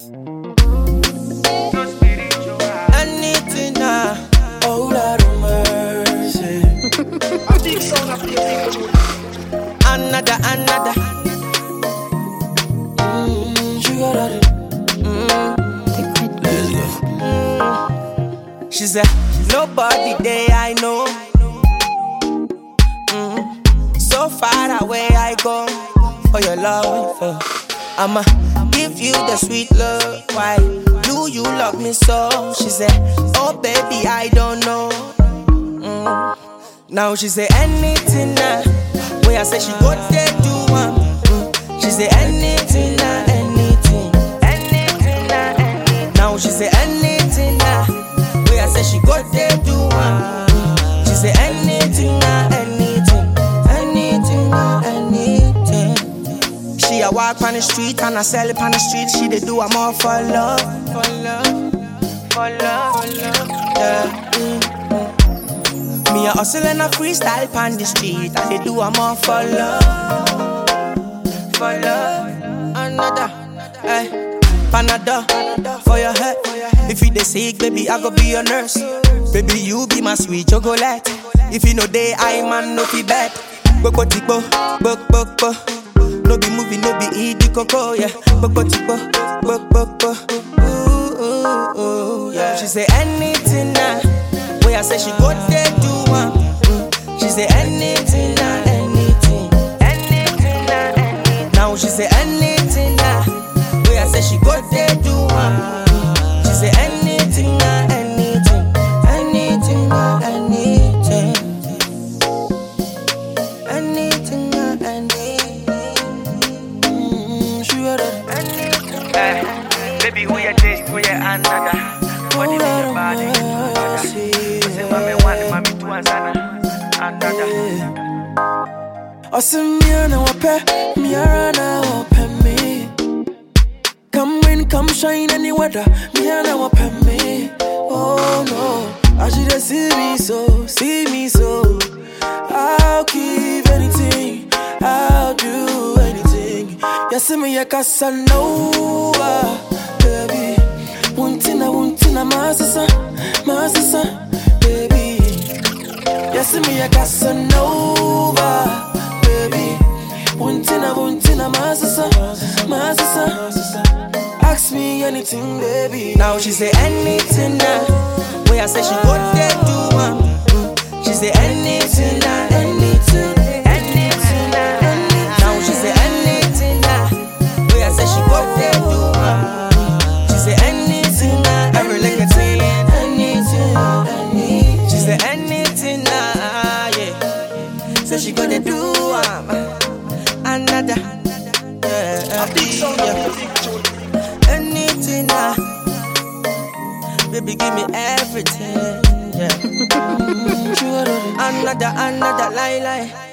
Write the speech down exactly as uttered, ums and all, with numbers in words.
Anything now. Oh, Lord of mercy. Another, another. Mm, she got it. Mm. Let's go. Mm. She said, nobody there I know. Mm. So far away I go for your love. Uh. I'ma give you the sweet love. Why do you love me so? She said, oh baby, I don't know. Mm. Now she say anything now. Where I say she go there do one. Mm. She say anything now, anything, anything now, anything. Now she say anything now. Where I say she go there do one. Mm. She say anything now, anything, anything now, anything. She a walk on the street and I sell it on the street. She dey do I'm all for love, for love, for love, for love. Yeah. Mm. Me a hustle and a freestyle on the street. And they do I'm all for love, for love. Another, hey, Panadol for your head. If you dey sick, baby, I go be your nurse. Baby, you be my sweet chocolate. If you know day, I man no fi bet. Boko tipo, bok bok bok. No be movie, no be eat the cocoa, yeah. Boko tipo, bok bok bok. Ooh, ooh, ooh, yeah. She say anything now. Where I say she go there do one. Mm. She say anything now, anything, anything now, anything. Now she say anything now. Where I say she go there do one. Mm. She say anything now, anything, anything now, anything, anything now, anything. Mm, she got it. Hey, baby, who you this, who you another? What do you mean about it? Mami one, mami two, and another. Awesome, me na wape, me na wape me. Come rain, come shine any weather, me na wape me. Oh no, I should see me so, see me so. I'll give anything, I'll do anything. Yes, me a Casanova, baby. Wuntina, wuntina, masasa, masasa. Yes, me a Casanova, baby. Wuntina, wuntina, masasa, masasa. Ask me anything, baby. Now she say anything now. Where I say she go there do one. Mm. She say anything now, anything, anything now, anything. Now she say anything now. Where I say she go there do one. Mm. She say anything now, every little thing, anything, anything. She say anything now. So she gonna do um, another, yeah, yeah. Anything now, baby, give me everything, yeah. Another, another lie, lie.